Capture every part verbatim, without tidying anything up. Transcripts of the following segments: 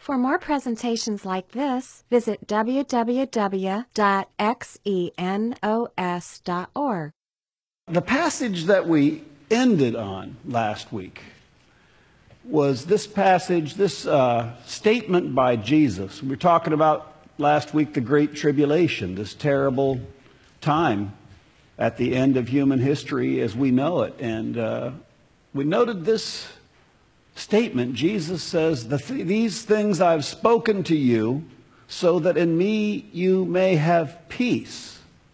For more presentations like this, visit w w w dot xenos dot org. The passage that we ended on last week was this passage, this uh, statement by Jesus. We were talking about last week the Great Tribulation, this terrible time at the end of human history as we know it. And uh, we noted this statement. Jesus says, the th- these things I've spoken to you so that in me you may have peace.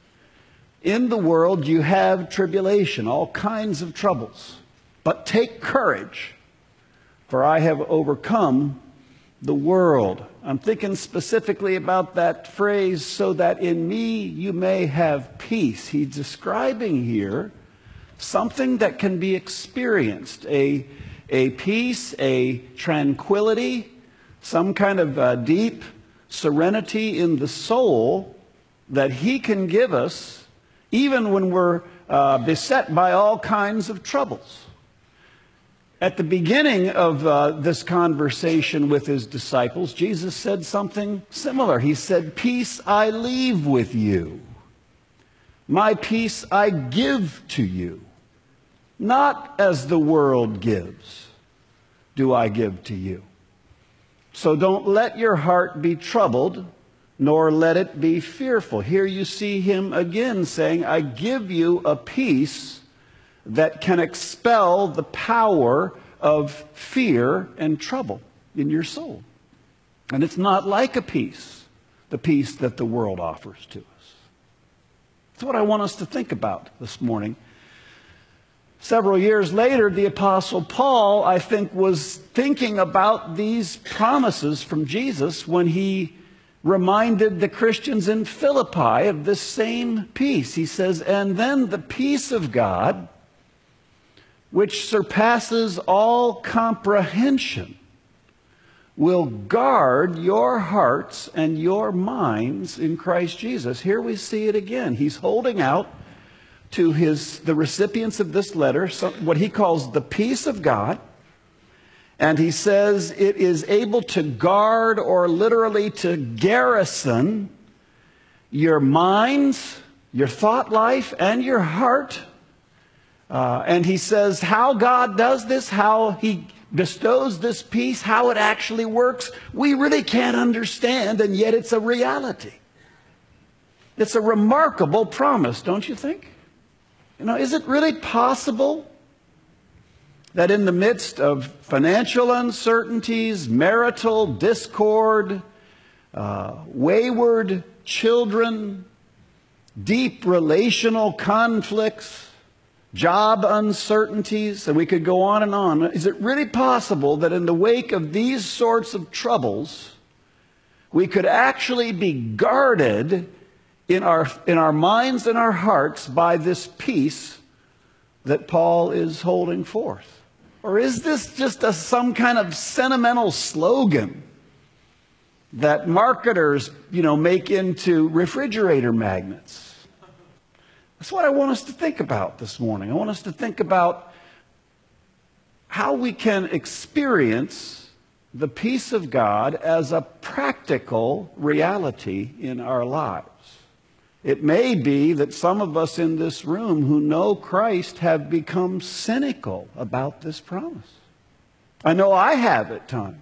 In the world you have tribulation, all kinds of troubles. But take courage, for I have overcome the world. I'm thinking specifically about that phrase, so that in me you may have peace. He's describing here something that can be experienced, a, a peace, a tranquility, some kind of uh, deep serenity in the soul that he can give us even when we're uh, beset by all kinds of troubles. At the beginning of uh, this conversation with his disciples, Jesus said something similar. He said, "Peace I leave with you. My peace I give to you. Not as the world gives, do I give to you. So don't let your heart be troubled, nor let it be fearful." Here you see him again saying, I give you a peace that can expel the power of fear and trouble in your soul. And it's not like a peace, the peace that the world offers to us. That's what I want us to think about this morning. Several years later, the Apostle Paul, I think, was thinking about these promises from Jesus when he reminded the Christians in Philippi of this same peace. He says, "And then the peace of God, which surpasses all comprehension, will guard your hearts and your minds in Christ Jesus." Here we see it again. He's holding out to his the recipients of this letter what he calls the peace of God. And he says it is able to guard, or literally to garrison, your minds, your thought life, and your heart. Uh, and he says how God does this, how he bestows this peace, how it actually works, we really can't understand, and yet it's a reality. It's a remarkable promise, don't you think? You know, is it really possible that in the midst of financial uncertainties, marital discord, uh, wayward children, deep relational conflicts, job uncertainties, and we could go on and on, is it really possible that in the wake of these sorts of troubles, we could actually be guarded in our, in our minds and our hearts by this peace that Paul is holding forth? Or is this just a, some kind of sentimental slogan that marketers, you know, make into refrigerator magnets? That's what I want us to think about this morning. I want us to think about how we can experience the peace of God as a practical reality in our lives. It may be that some of us in this room who know Christ have become cynical about this promise. I know I have at times.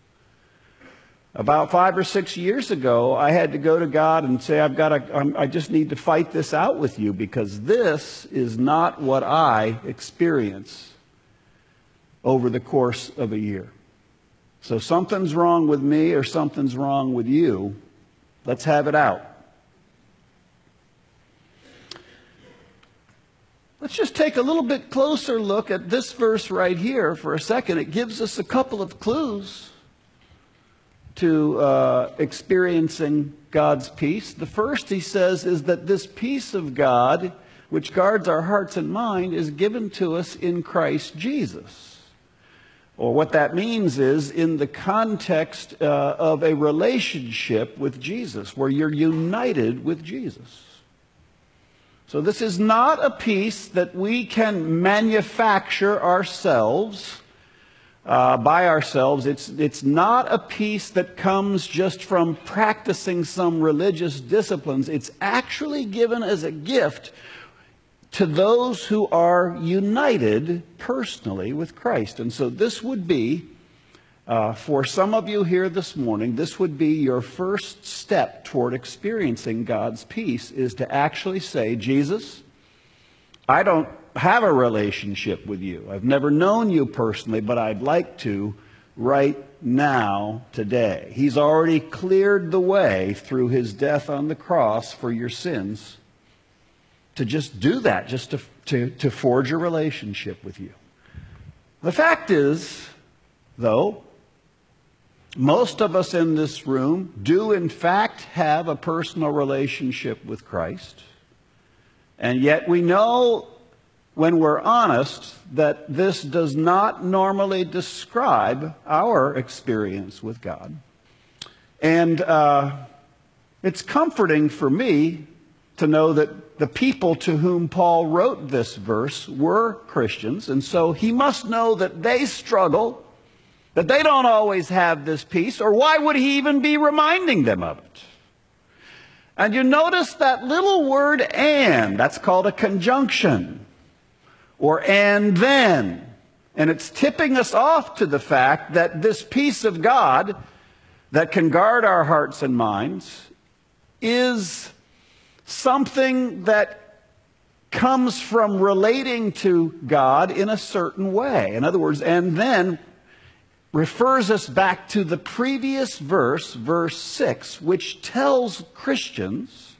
About five or six years ago, I had to go to God and say, I've got to, I'm, I just need to fight this out with you, because this is not what I experience over the course of a year. So something's wrong with me, or something's wrong with you. Let's have it out. Let's just take a little bit closer look at this verse right here for a second. It gives us a couple of clues to uh, experiencing God's peace. The first, he says, is that this peace of God, which guards our hearts and mind, is given to us in Christ Jesus. Or what that means is in the context uh, of a relationship with Jesus, where you're united with Jesus. So this is not a peace that we can manufacture ourselves uh, by ourselves. It's, it's not a peace that comes just from practicing some religious disciplines. It's actually given as a gift to those who are united personally with Christ. And so this would be, uh, for some of you here this morning, this would be your first step toward experiencing God's peace, is to actually say, Jesus, I don't have a relationship with you. I've never known you personally, but I'd like to right now, today. He's already cleared the way through his death on the cross for your sins, to just do that, just to, to, to forge a relationship with you. The fact is, though, most of us in this room do in fact have a personal relationship with Christ. And yet we know, when we're honest, that this does not normally describe our experience with God. And uh, it's comforting for me to know that the people to whom Paul wrote this verse were Christians, and so he must know that they struggle, that they don't always have this peace, or why would he even be reminding them of it? And you notice that little word "and," that's called a conjunction, or "and then," and it's tipping us off to the fact that this peace of God that can guard our hearts and minds is something that comes from relating to God in a certain way. In other words, "and then" refers us back to the previous verse, verse six, which tells Christians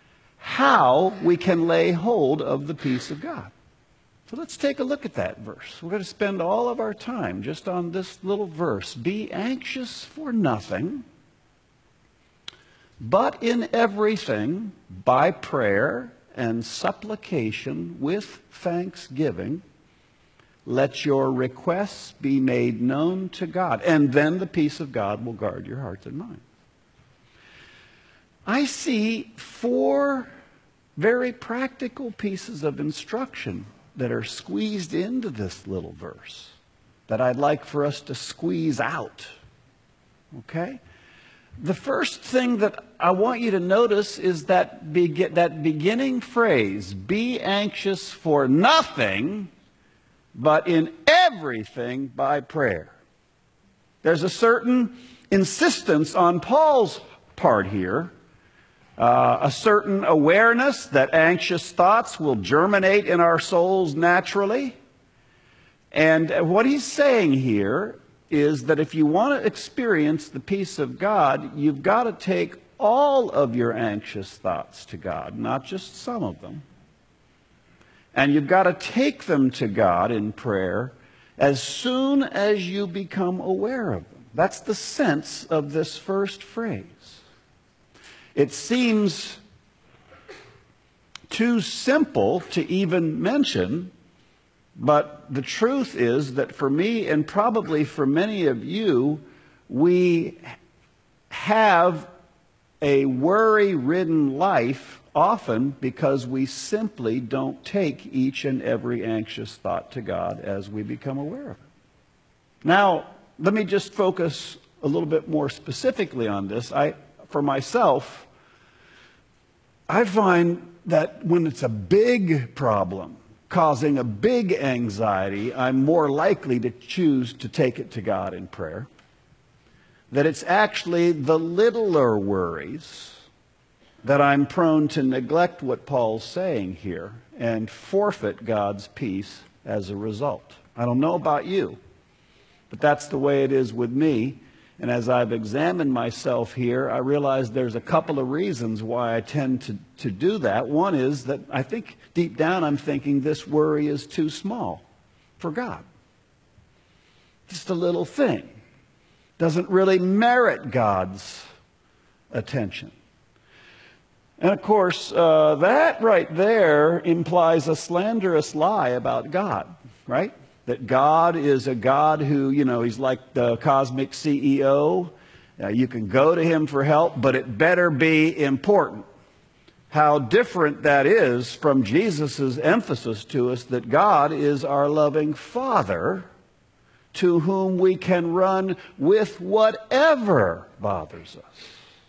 how we can lay hold of the peace of God. So let's take a look at that verse. We're going to spend all of our time just on this little verse. "Be anxious for nothing, but in everything, by prayer and supplication with thanksgiving, let your requests be made known to God, and then the peace of God will guard your hearts and minds." I see four very practical pieces of instruction that are squeezed into this little verse that I'd like for us to squeeze out. Okay? The first thing that I want you to notice is that, be- that beginning phrase, "Be anxious for nothing, but in everything by prayer." There's a certain insistence on Paul's part here, uh, a certain awareness that anxious thoughts will germinate in our souls naturally. And what he's saying here is that if you want to experience the peace of God, you've got to take all of your anxious thoughts to God, not just some of them. And you've got to take them to God in prayer as soon as you become aware of them. That's the sense of this first phrase. It seems too simple to even mention, but the truth is that for me, and probably for many of you, we have a worry-ridden life often because we simply don't take each and every anxious thought to God as we become aware of it. Now, let me just focus a little bit more specifically on this. I, for myself, I find that when it's a big problem, causing a big anxiety, I'm more likely to choose to take it to God in prayer. That it's actually the littler worries that I'm prone to neglect what Paul's saying here and forfeit God's peace as a result. I don't know about you, but that's the way it is with me. And as I've examined myself here, I realize there's a couple of reasons why I tend to, to do that. One is that I think deep down I'm thinking this worry is too small for God. Just a little thing. Doesn't really merit God's attention. And of course, uh, that right there implies a slanderous lie about God, right? That God is a God who, you know, he's like the cosmic C E O. Uh, you can go to him for help, but it better be important. How different that is from Jesus' emphasis to us that God is our loving Father to whom we can run with whatever bothers us.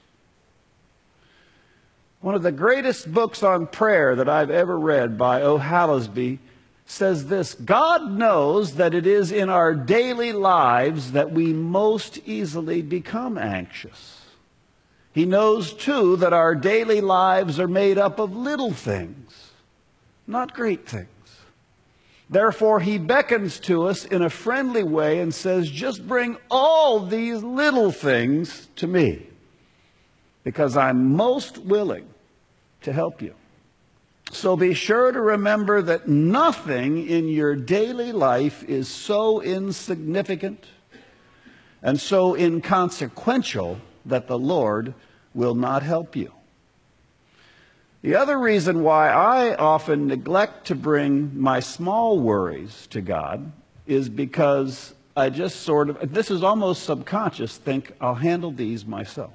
One of the greatest books on prayer that I've ever read by O. Hallesby says this: God knows that it is in our daily lives that we most easily become anxious. He knows, too, that our daily lives are made up of little things, not great things. Therefore, he beckons to us in a friendly way and says, just bring all these little things to me, because I'm most willing to help you. So be sure to remember that nothing in your daily life is so insignificant and so inconsequential that the Lord will not help you. The other reason why I often neglect to bring my small worries to God is because I just sort of, this is almost subconscious, think I'll handle these myself.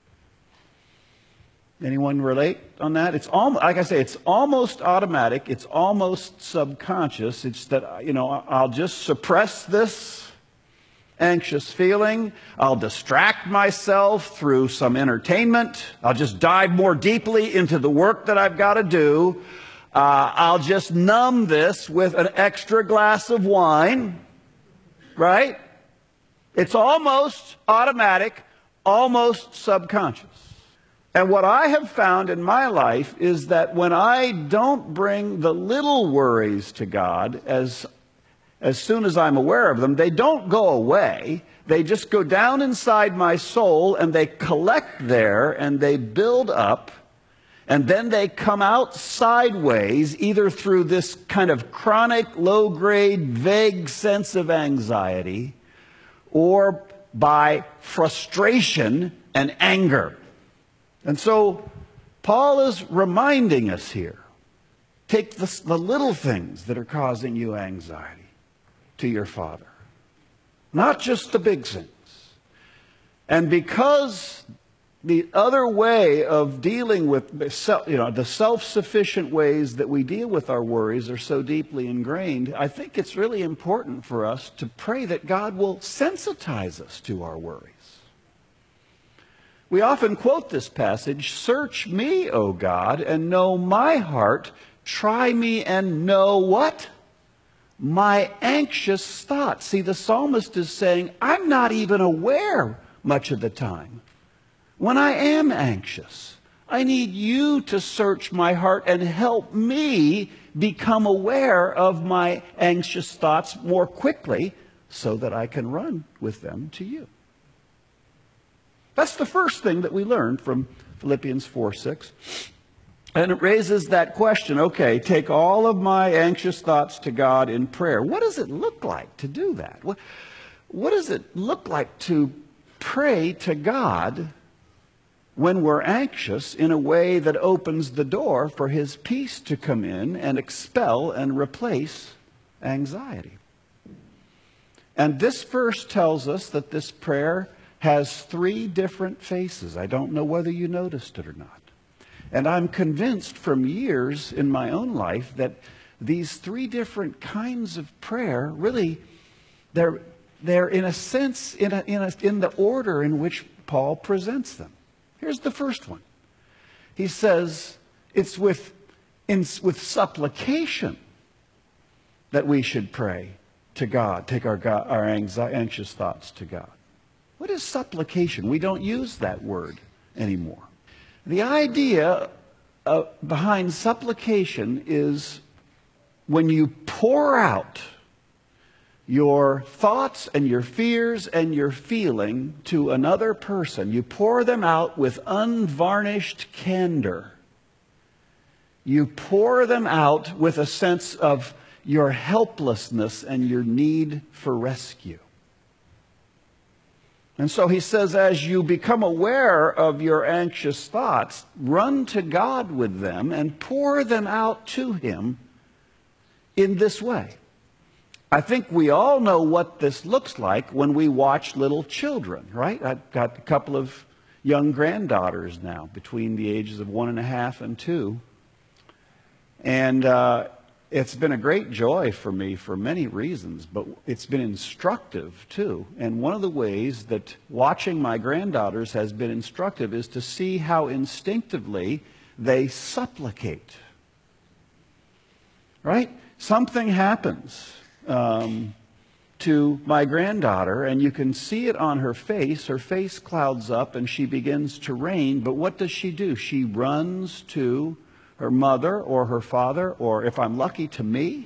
Anyone relate on that? It's almost, like I say, it's almost automatic. It's almost subconscious. It's that, you know, I'll just suppress this anxious feeling. I'll distract myself through some entertainment. I'll just dive more deeply into the work that I've got to do. Uh, I'll just numb this with an extra glass of wine, right? It's almost automatic, almost subconscious. And what I have found in my life is that when I don't bring the little worries to God as As soon as I'm aware of them, they don't go away. They just go down inside my soul and they collect there and they build up. And then they come out sideways, either through this kind of chronic, low-grade, vague sense of anxiety, or by frustration and anger. And so Paul is reminding us here, take the, the little things that are causing you anxiety to your Father, not just the big things. And because the other way of dealing with, you know, the self-sufficient ways that we deal with our worries are so deeply ingrained, I think it's really important for us to pray that God will sensitize us to our worries. We often quote this passage, "Search me, O God, and know my heart. Try me and know" what? "My anxious thoughts." See, the psalmist is saying, I'm not even aware much of the time when I am anxious. I need you to search my heart and help me become aware of my anxious thoughts more quickly so that I can run with them to you. That's the first thing that we learned from Philippians four six. And it raises that question, okay, take all of my anxious thoughts to God in prayer. What does it look like to do that? What, what does it look like to pray to God when we're anxious in a way that opens the door for His peace to come in and expel and replace anxiety? And this verse tells us that this prayer has three different faces. I don't know whether you noticed it or not. And I'm convinced from years in my own life that these three different kinds of prayer really, they're, they're in a sense in, a, in, a, in the order in which Paul presents them. Here's the first one. He says it's with, in, with supplication that we should pray to God, take our, God, our anxi- anxious thoughts to God. What is supplication? We don't use that word anymore. The idea uh, behind supplication is when you pour out your thoughts and your fears and your feeling to another person, you pour them out with unvarnished candor. You pour them out with a sense of your helplessness and your need for rescue. And so he says, as you become aware of your anxious thoughts, run to God with them and pour them out to Him in this way. I think we all know what this looks like when we watch little children, right? I've got a couple of young granddaughters now, between the ages of one and a half and two. And uh, It's been a great joy for me for many reasons, but it's been instructive too. And one of the ways that watching my granddaughters has been instructive is to see how instinctively they supplicate. Right? Something happens um, to my granddaughter, and you can see it on her face. Her face clouds up, and she begins to rain. But what does she do? She runs to her mother or her father, or if I'm lucky, to me.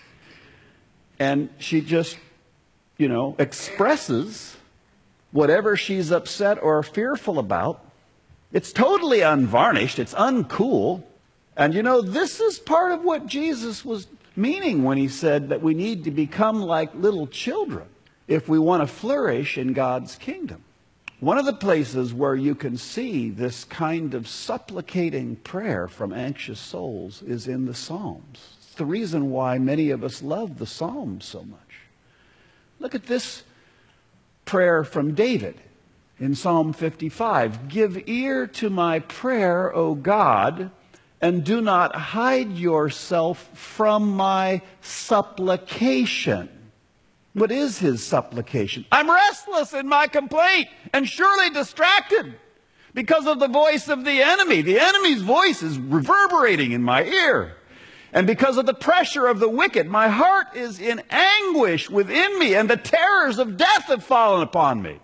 And she just, you know, expresses whatever she's upset or fearful about. It's totally unvarnished. It's uncool. And you know, this is part of what Jesus was meaning when he said that we need to become like little children if we want to flourish in God's kingdom. One of the places where you can see this kind of supplicating prayer from anxious souls is in the Psalms. It's the reason why many of us love the Psalms so much. Look at this prayer from David in Psalm fifty-five. Give ear to my prayer, O God, and do not hide yourself from my supplication. What is his supplication? I'm restless in my complaint and surely distracted because of the voice of the enemy. The enemy's voice is reverberating in my ear. And because of the pressure of the wicked, my heart is in anguish within me, and the terrors of death have fallen upon me.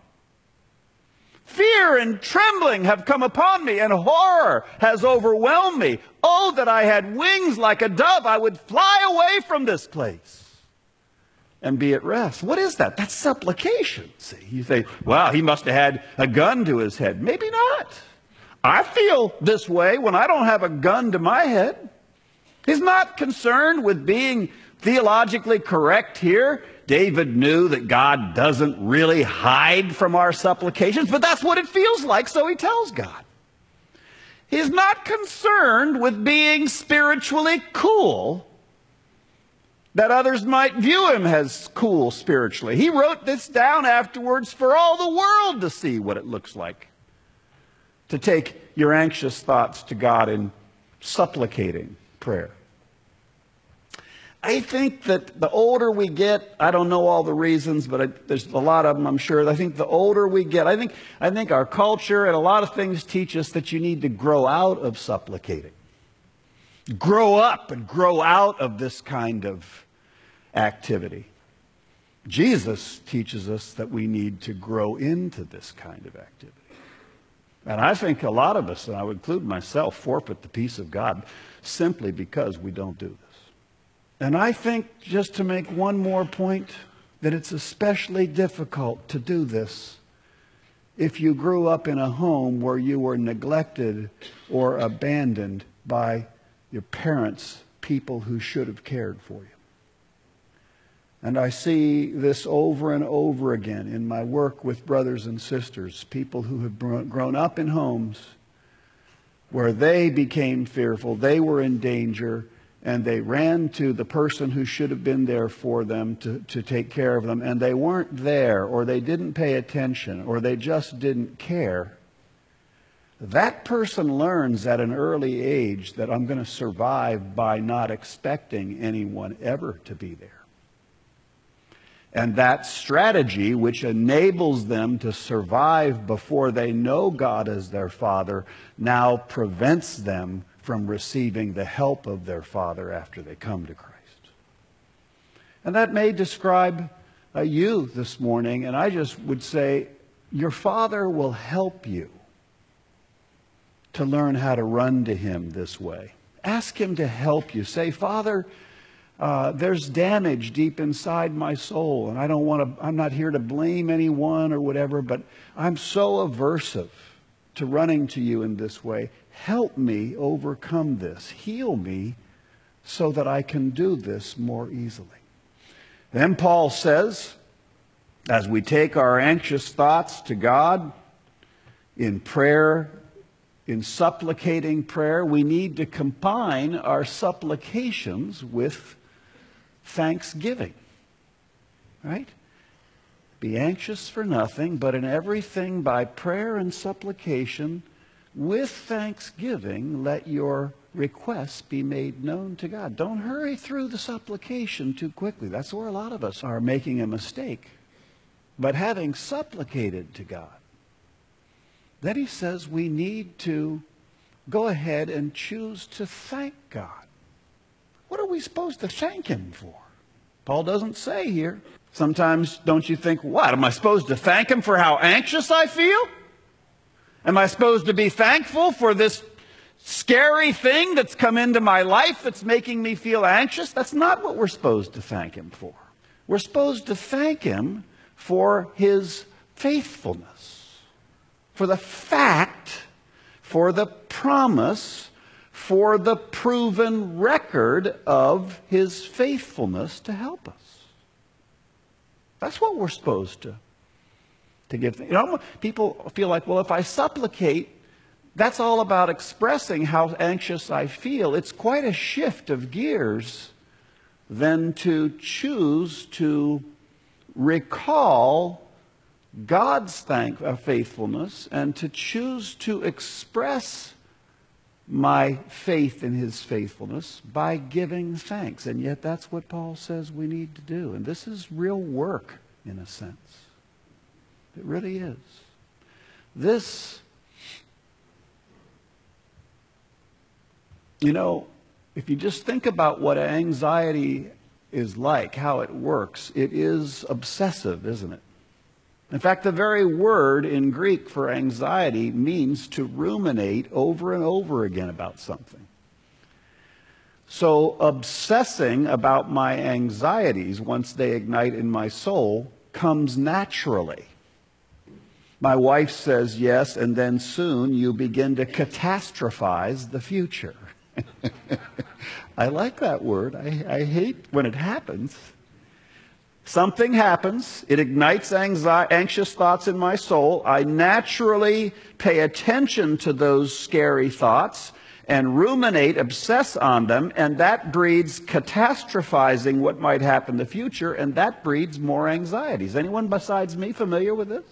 Fear and trembling have come upon me, and horror has overwhelmed me. Oh, that I had wings like a dove, I would fly away from this place and be at rest. What is that? That's supplication. See, you say, well, he must have had a gun to his head. Maybe not. I feel this way when I don't have a gun to my head. He's not concerned with being theologically correct here. David knew that God doesn't really hide from our supplications, but that's what it feels like, so he tells God. He's not concerned with being spiritually cool, that others might view him as cool spiritually. He wrote this down afterwards for all the world to see what it looks like to take your anxious thoughts to God in supplicating prayer. I think that the older we get, I don't know all the reasons, but I, there's a lot of them, I'm sure. I think the older we get, I think, I think our culture and a lot of things teach us that you need to grow out of supplicating. Grow up and grow out of this kind of activity. Jesus teaches us that we need to grow into this kind of activity. And I think a lot of us, and I would include myself, forfeit the peace of God simply because we don't do this. And I think, just to make one more point, that it's especially difficult to do this if you grew up in a home where you were neglected or abandoned by your parents, people who should have cared for you. And I see this over and over again in my work with brothers and sisters, people who have grown up in homes where they became fearful, they were in danger, and they ran to the person who should have been there for them to, to take care of them, and they weren't there, or they didn't pay attention, or they just didn't care. That person learns at an early age that I'm going to survive by not expecting anyone ever to be there. And that strategy, which enables them to survive before they know God as their Father, now prevents them from receiving the help of their Father after they come to Christ. And that may describe uh, you this morning, and I just would say, your Father will help you to learn how to run to Him this way. Ask Him to help you. Say, Father, uh, there's damage deep inside my soul, and I don't want to, I'm not here to blame anyone or whatever, but I'm so aversive to running to you in this way. Help me overcome this. Heal me so that I can do this more easily. Then Paul says, as we take our anxious thoughts to God in prayer, in supplicating prayer, we need to combine our supplications with thanksgiving. Right? Be anxious for nothing, but in everything by prayer and supplication, with thanksgiving, let your requests be made known to God. Don't hurry through the supplication too quickly. That's where a lot of us are making a mistake. But having supplicated to God, then he says we need to go ahead and choose to thank God. What are we supposed to thank him for? Paul doesn't say here. Sometimes don't you think, what, am I supposed to thank him for how anxious I feel? Am I supposed to be thankful for this scary thing that's come into my life that's making me feel anxious? That's not what we're supposed to thank him for. We're supposed to thank him for his faithfulness, for the fact, for the promise, for the proven record of his faithfulness to help us. That's what we're supposed to, to give. You know, people feel like, well, if I supplicate, that's all about expressing how anxious I feel. It's quite a shift of gears than to choose to recall God's thank, uh, faithfulness and to choose to express my faith in his faithfulness by giving thanks. And yet that's what Paul says we need to do. And this is real work in a sense. It really is. This, you know, if you just think about what anxiety is like, how it works, it is obsessive, isn't it? In fact, the very word in Greek for anxiety means to ruminate over and over again about something. So obsessing about my anxieties, once they ignite in my soul, comes naturally. My wife says yes, and then soon you begin to catastrophize the future. I like that word. I, I hate when it happens. Something happens. It ignites anxi- anxious thoughts in my soul. I naturally pay attention to those scary thoughts and ruminate, obsess on them, and that breeds catastrophizing what might happen in the future, and that breeds more anxiety. Is anyone besides me familiar with this?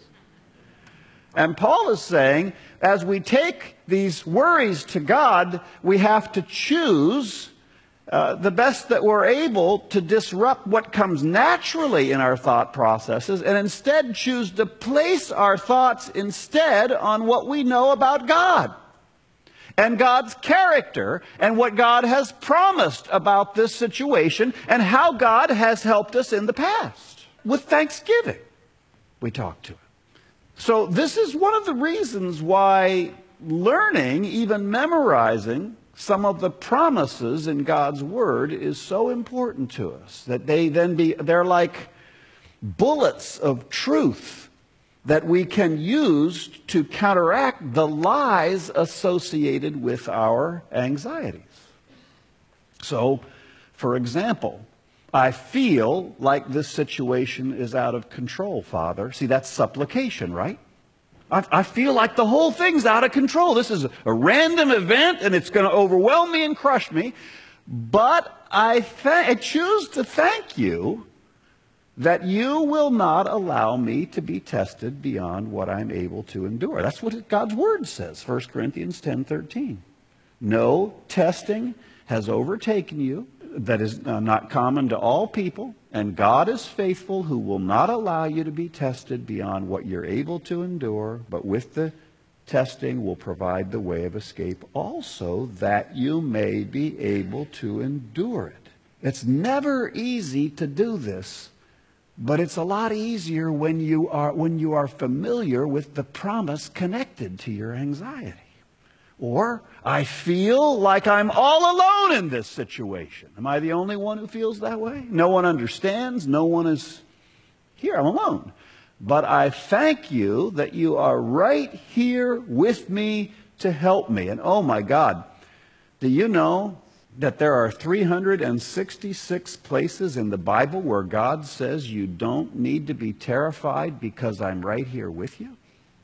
And Paul is saying, as we take these worries to God, we have to choose uh, the best that we're able to disrupt what comes naturally in our thought processes and instead choose to place our thoughts instead on what we know about God and God's character and what God has promised about this situation and how God has helped us in the past. With thanksgiving, we talk to Him. So this is one of the reasons why learning, even memorizing some of the promises in God's Word is so important to us. That they then be, they're like bullets of truth that we can use to counteract the lies associated with our anxieties. So, for example, I feel like this situation is out of control, Father. See, that's supplication, right? I, I feel like the whole thing's out of control. This is a random event, and it's going to overwhelm me and crush me. But I, th- I choose to thank you that you will not allow me to be tested beyond what I'm able to endure. That's what God's Word says, First Corinthians ten thirteen. No testing has overtaken you that is not common to all people, and God is faithful, who will not allow you to be tested beyond what you're able to endure, but with the testing will provide the way of escape also, that you may be able to endure it. It's never easy to do this, but it's a lot easier when you are when you are familiar with the promise connected to your anxiety. Or, I feel like I'm all alone in this situation. Am I the only one who feels that way? No one understands. No one is here. I'm alone. But I thank you that you are right here with me to help me. And oh my God, do you know that there are three hundred sixty-six places in the Bible where God says you don't need to be terrified because I'm right here with you?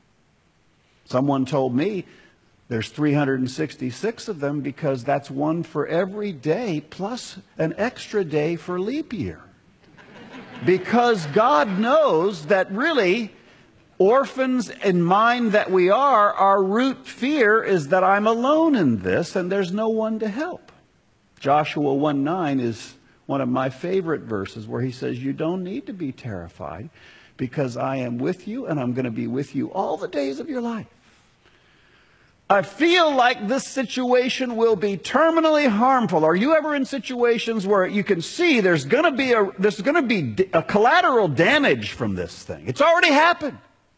Someone told me there's three hundred sixty-six of them because that's one for every day plus an extra day for leap year. Because God knows that really orphans in mind that we are, our root fear is that I'm alone in this and there's no one to help. Joshua one nine is one of my favorite verses where he says, you don't need to be terrified because I am with you and I'm going to be with you all the days of your life. I feel like this situation will be terminally harmful. Are you ever in situations where you can see there's going to be a, there's going to be a collateral damage from this thing? It's already happened.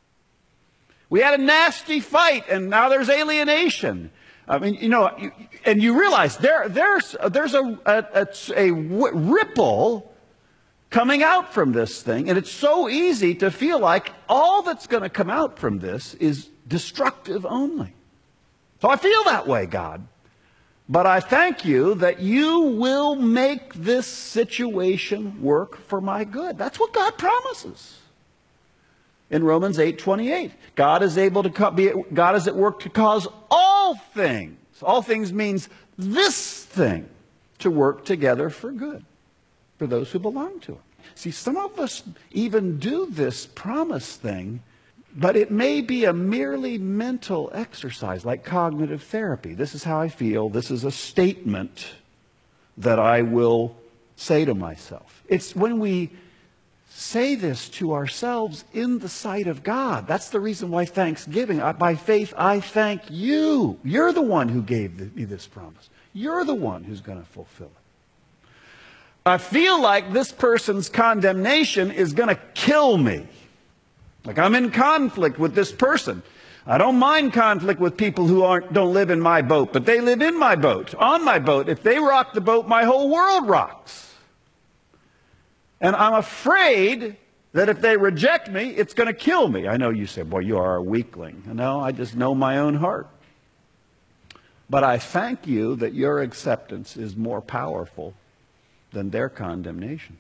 We had a nasty fight, and now there's alienation. I mean, you know, and you realize there, there's, there's a, a, a ripple coming out from this thing, and it's so easy to feel like all that's going to come out from this is destructive only. So I feel that way, God. But I thank you that you will make this situation work for my good. That's what God promises. In Romans eight twenty-eight, God is able to be, God is at work to cause all things. All things means this thing to work together for good for those who belong to Him. See, some of us even do this promise thing, but it may be a merely mental exercise, like cognitive therapy. This is how I feel. This is a statement that I will say to myself. It's when we say this to ourselves in the sight of God. That's the reason why Thanksgiving, I, by faith, I thank you. You're the one who gave the, me this promise. You're the one who's going to fulfill it. I feel like this person's condemnation is going to kill me. Like I'm in conflict with this person. I don't mind conflict with people who aren't, don't live in my boat, but they live in my boat, on my boat. If they rock the boat, my whole world rocks. And I'm afraid that if they reject me, it's going to kill me. I know you say, boy, you are a weakling. No, I just know my own heart. But I thank you that your acceptance is more powerful than their condemnation.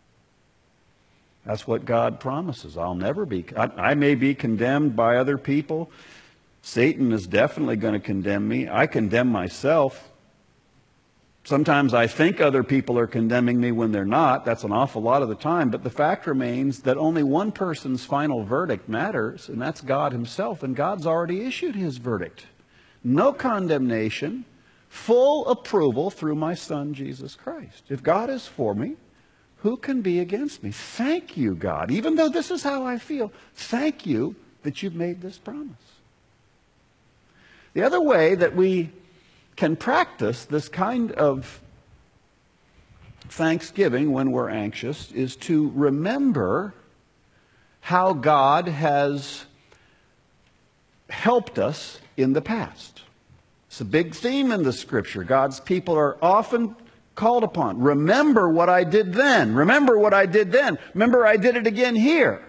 That's what God promises. I'll never be, I, I may be condemned by other people. Satan is definitely going to condemn me. I condemn myself. Sometimes I think other people are condemning me when they're not. That's an awful lot of the time. But the fact remains that only one person's final verdict matters, and that's God Himself. And God's already issued His verdict. No condemnation, full approval through my Son, Jesus Christ. If God is for me, who can be against me? Thank you, God. Even though this is how I feel, thank you that you've made this promise. The other way that we can practice this kind of thanksgiving when we're anxious is to remember how God has helped us in the past. It's a big theme in the Scripture. God's people are often called upon. Remember what I did then. Remember what I did then. Remember I did it again here.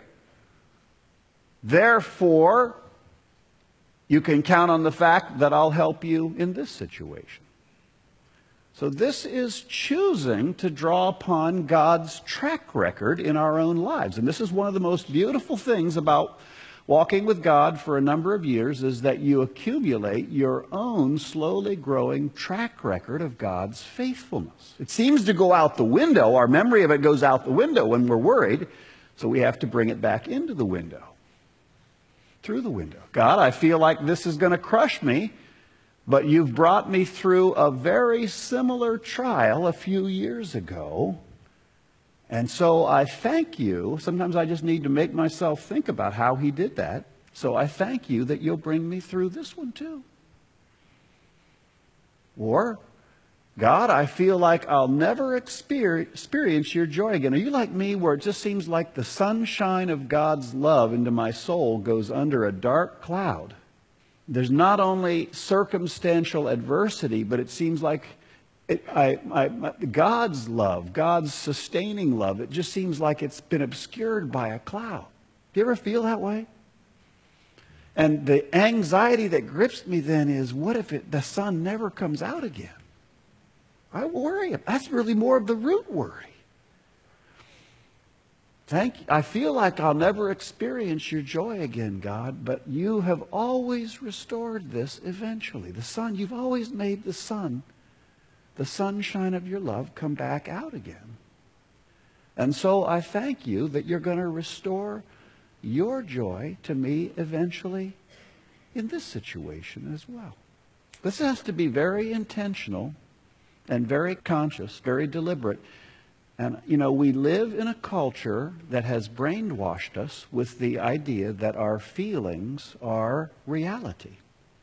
Therefore, you can count on the fact that I'll help you in this situation. So this is choosing to draw upon God's track record in our own lives. And this is one of the most beautiful things about walking with God for a number of years, is that you accumulate your own slowly growing track record of God's faithfulness. It seems to go out the window. Our memory of it goes out the window when we're worried. So we have to bring it back into the window. Through the window. God, I feel like this is going to crush me, but you've brought me through a very similar trial a few years ago. And so I thank you. Sometimes I just need to make myself think about how He did that. So I thank you that you'll bring me through this one too. Or, God, I feel like I'll never experience your joy again. Are you like me, where it just seems like the sunshine of God's love into my soul goes under a dark cloud? There's not only circumstantial adversity, but it seems like it, I, I, God's love, God's sustaining love, it just seems like it's been obscured by a cloud. Do you ever feel that way? And the anxiety that grips me then is, what if it, the sun never comes out again? I worry. That's really more of the root worry. Thank you. I feel like I'll never experience your joy again, God, but you have always restored this eventually. The sun, you've always made the sun, the sunshine of your love, come back out again. And so I thank you that you're going to restore your joy to me eventually in this situation as well. This has to be very intentional and very conscious, very deliberate. And, you know, we live in a culture that has brainwashed us with the idea that our feelings are reality.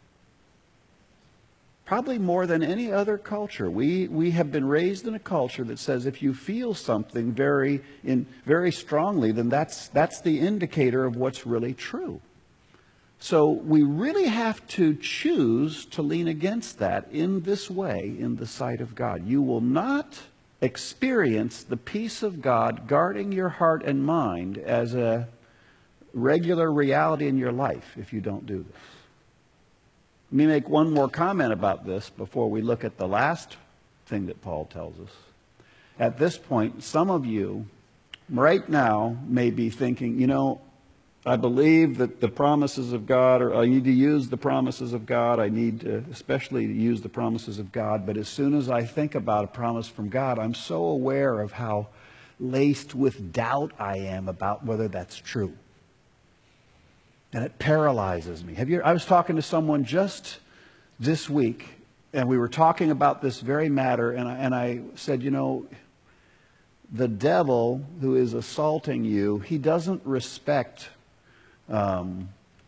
Probably more than any other culture. We, we have been raised in a culture that says if you feel something very, in, very strongly, then that's, that's the indicator of what's really true. So we really have to choose to lean against that in this way in the sight of God. You will not experience the peace of God guarding your heart and mind as a regular reality in your life if you don't do this. Let me make one more comment about this before we look at the last thing that Paul tells us. At this point, some of you right now may be thinking, you know, I believe that the promises of God, or I need to use the promises of God. I need to especially to use the promises of God. But as soon as I think about a promise from God, I'm so aware of how laced with doubt I am about whether that's true. And it paralyzes me. Have you? I was talking to someone just this week, and we were talking about this very matter, and I, and I said, you know, the devil who is assaulting you, he doesn't respect um,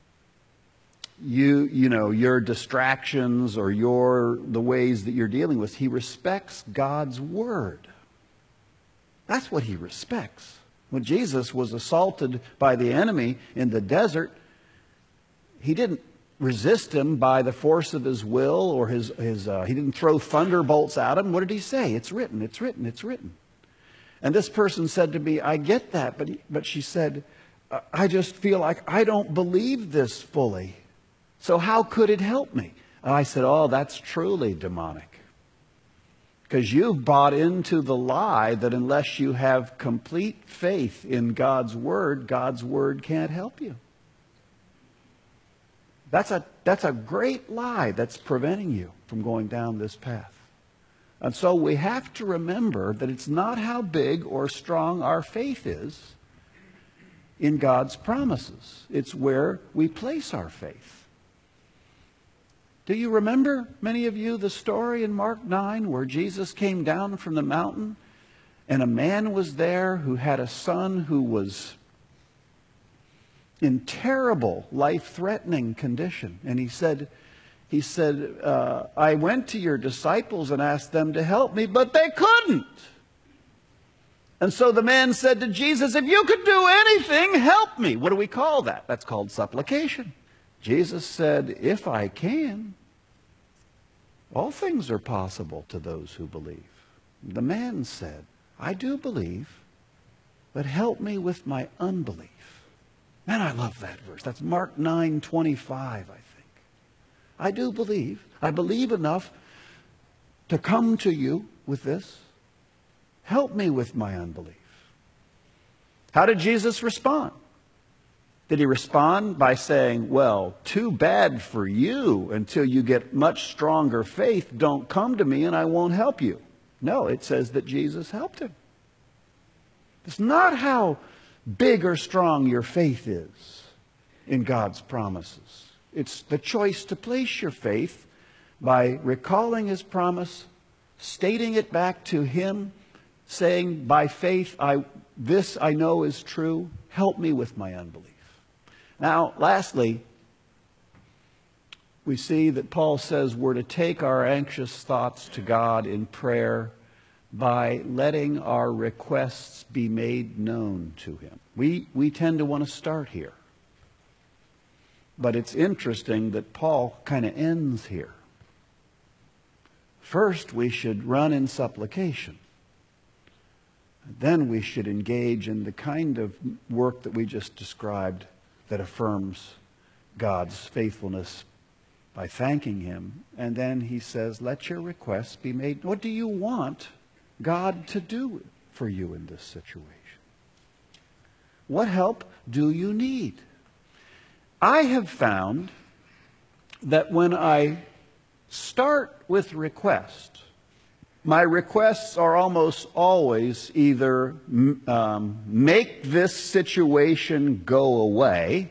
you, you know, your distractions or your the ways that you're dealing with. He respects God's word. That's what he respects. When Jesus was assaulted by the enemy in the desert, he didn't resist him by the force of his will or his, his uh, he didn't throw thunderbolts at him. What did he say? It's written, it's written, it's written. And this person said to me, I get that, but, he, but she said, I just feel like I don't believe this fully. So how could it help me? And I said, oh, that's truly demonic. Because you've bought into the lie that unless you have complete faith in God's word, God's word can't help you. That's a, that's a great lie that's preventing you from going down this path. And so we have to remember that it's not how big or strong our faith is in God's promises. It's where we place our faith. Do you remember, many of you, the story in Mark nine where Jesus came down from the mountain and a man was there who had a son who was in terrible, life-threatening condition. And he said, he said, uh, I went to your disciples and asked them to help me, but they couldn't. And so the man said to Jesus, if you could do anything, help me. What do we call that? That's called supplication. Jesus said, if I can, all things are possible to those who believe. The man said, I do believe, but help me with my unbelief. Man, I love that verse. That's Mark nine twenty-five, I think. I do believe. I believe enough to come to you with this. Help me with my unbelief. How did Jesus respond? Did he respond by saying, well, too bad for you. Until you get much stronger faith, don't come to me and I won't help you. No, it says that Jesus helped him. It's not how big or strong your faith is in God's promises. It's the choice to place your faith by recalling his promise, stating it back to him, saying, by faith, I, this I know is true. Help me with my unbelief. Now, lastly, we see that Paul says we're to take our anxious thoughts to God in prayer by letting our requests be made known to him. We, we tend to want to start here. But it's interesting that Paul kind of ends here. First, we should run in supplication. Then we should engage in the kind of work that we just described that affirms God's faithfulness by thanking him. And then he says, let your requests be made. What do you want God to do for you in this situation? What help do you need? I have found that when I start with request, my requests are almost always either um, make this situation go away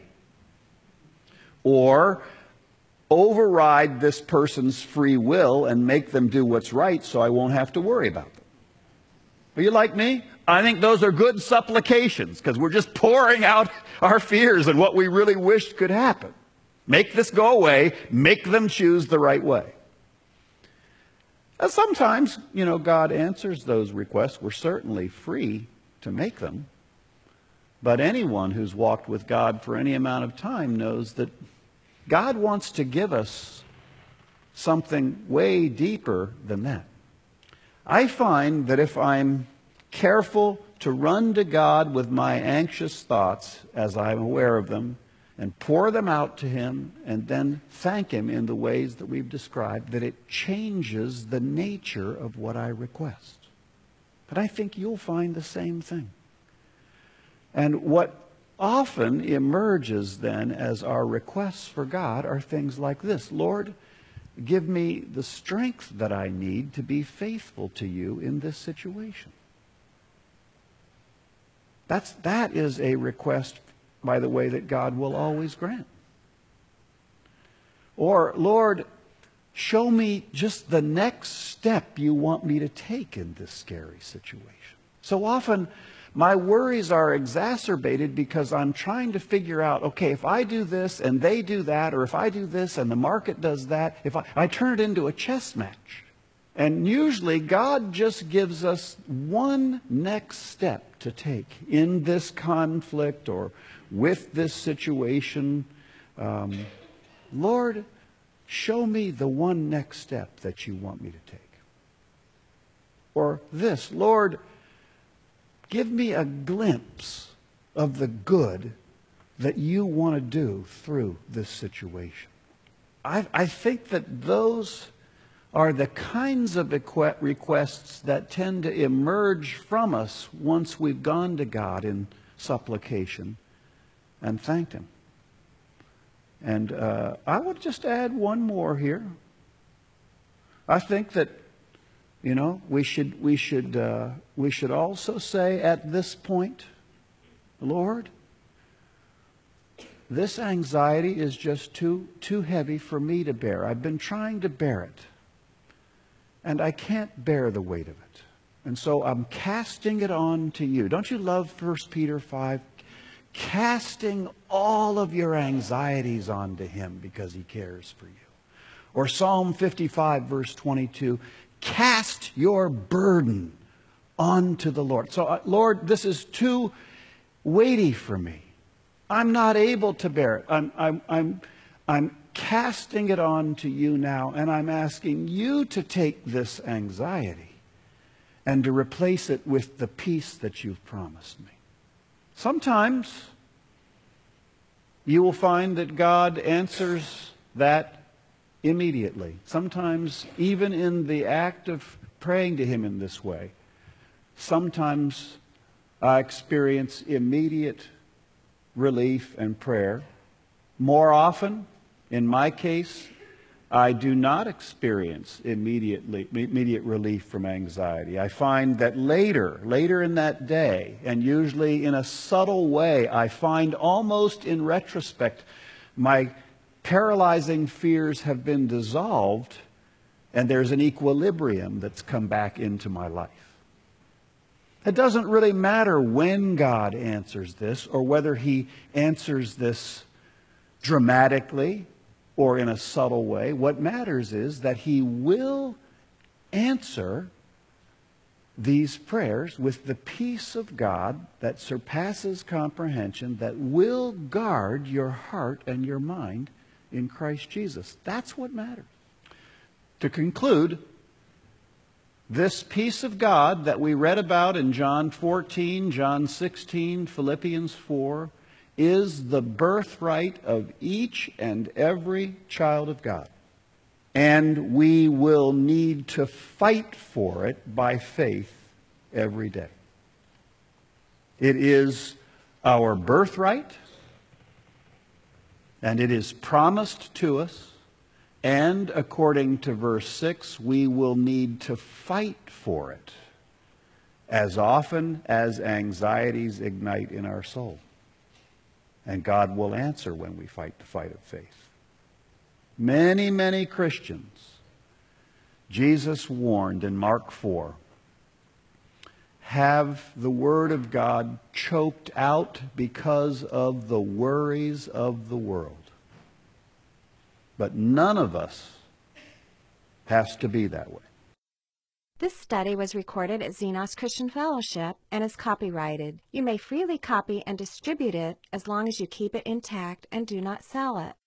or override this person's free will and make them do what's right so I won't have to worry about them. Are you like me? I think those are good supplications because we're just pouring out our fears and what we really wished could happen. Make this go away. Make them choose the right way. And sometimes, you know, God answers those requests. We're certainly free to make them. But anyone who's walked with God for any amount of time knows that God wants to give us something way deeper than that. I find that if I'm careful to run to God with my anxious thoughts as I'm aware of them and pour them out to Him and then thank Him in the ways that we've described, that it changes the nature of what I request. But I think you'll find the same thing. And what often emerges then as our requests for God are things like this. Lord, give me the strength that I need to be faithful to you in this situation. That's, that is a request, by the way, that God will always grant. Or, Lord, show me just the next step you want me to take in this scary situation. So often, my worries are exacerbated because I'm trying to figure out, okay, if I do this and they do that, or if I do this and the market does that, if I, I turn it into a chess match. And usually God just gives us one next step to take in this conflict or with this situation. Um, Lord, show me the one next step that you want me to take. Or this, Lord, give me a glimpse of the good that you want to do through this situation. I, I think that those are the kinds of requests that tend to emerge from us once we've gone to God in supplication and thanked Him. And uh, I would just add one more here. I think that, you know, we should we should uh, we should also say at this point, Lord, this anxiety is just too too heavy for me to bear. I've been trying to bear it, and I can't bear the weight of it. And so I'm casting it on to you. Don't you love First Peter five? Casting all of your anxieties onto Him because He cares for you. Or Psalm fifty-five, verse twenty-two, cast your burden onto the Lord. So, uh, Lord, this is too weighty for me. I'm not able to bear it. I'm, I'm, I'm, I'm casting it on to you now, and I'm asking you to take this anxiety and to replace it with the peace that you've promised me. Sometimes you will find that God answers that immediately. Sometimes, even in the act of praying to Him in this way, sometimes I experience immediate relief and prayer. More often, in my case, I do not experience immediately, immediate relief from anxiety. I find that later, later in that day, and usually in a subtle way, I find almost in retrospect, my paralyzing fears have been dissolved, and there's an equilibrium that's come back into my life. It doesn't really matter when God answers this, or whether He answers this dramatically or in a subtle way. What matters is that He will answer these prayers with the peace of God that surpasses comprehension, that will guard your heart and your mind in Christ Jesus. That's what matters. To conclude, this peace of God that we read about in John fourteen, John sixteen, Philippians four, is the birthright of each and every child of God. And we will need to fight for it by faith every day. It is our birthright, and it is promised to us, And according to verse six, we will need to fight for it as often as anxieties ignite in our soul. And God will answer when we fight the fight of faith. Many, many Christians, Jesus warned in Mark four, have the Word of God choked out because of the worries of the world. But none of us has to be that way. This study was recorded at Xenos Christian Fellowship and is copyrighted. You may freely copy and distribute it as long as you keep it intact and do not sell it.